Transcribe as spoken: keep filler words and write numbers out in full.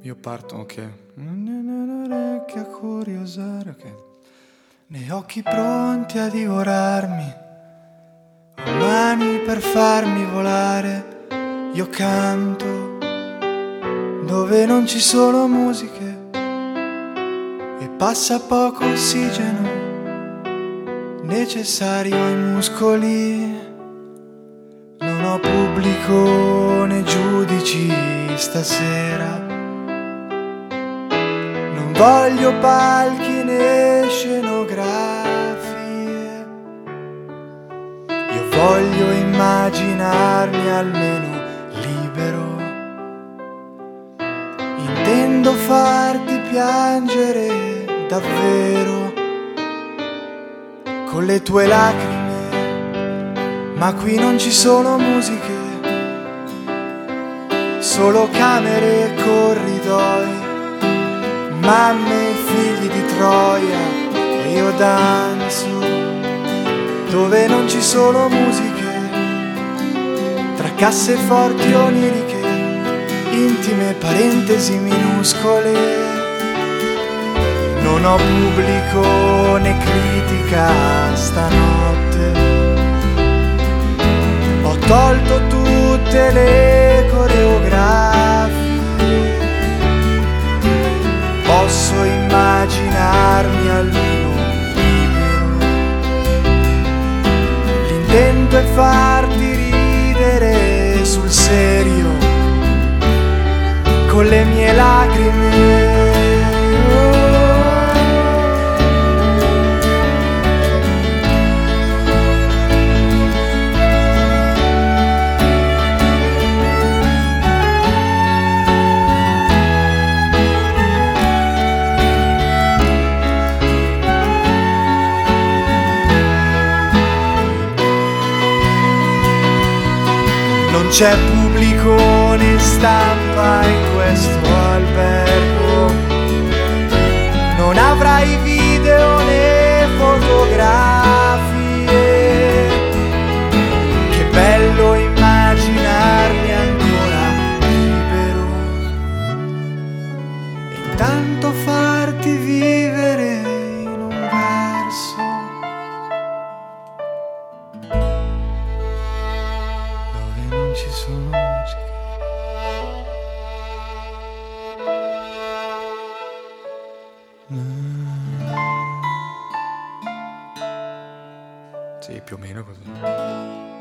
Io parto, ok. Che a curiosare, ok. Nei occhi pronti a divorarmi, ho mani per farmi volare. Io canto dove non ci sono musiche e passa poco ossigeno necessario ai muscoli. Non ho pubblico né giudici stasera, non voglio palchi né scenografie. Io voglio immaginarmi almeno libero. Intendo farti piangere davvero con le tue lacrime, ma qui non ci sono musiche, solo camere e corridoi, mamme e figli di Troia, e io danzo dove non ci sono musiche, tra casseforti oniriche, intime parentesi minuscole. Non ho pubblico né critica stanotte, ho tolto tutte le coreografie. Posso immaginarmi almeno libero. L'intento è farti ridere sul serio con le mie lacrime. Non c'è pubblico né stampa in questo albergo, non avrai video né fotografie. Che bello immaginarmi ancora libero e intanto farti vivere in un verso non ci sono musiche. Sì, più o meno così.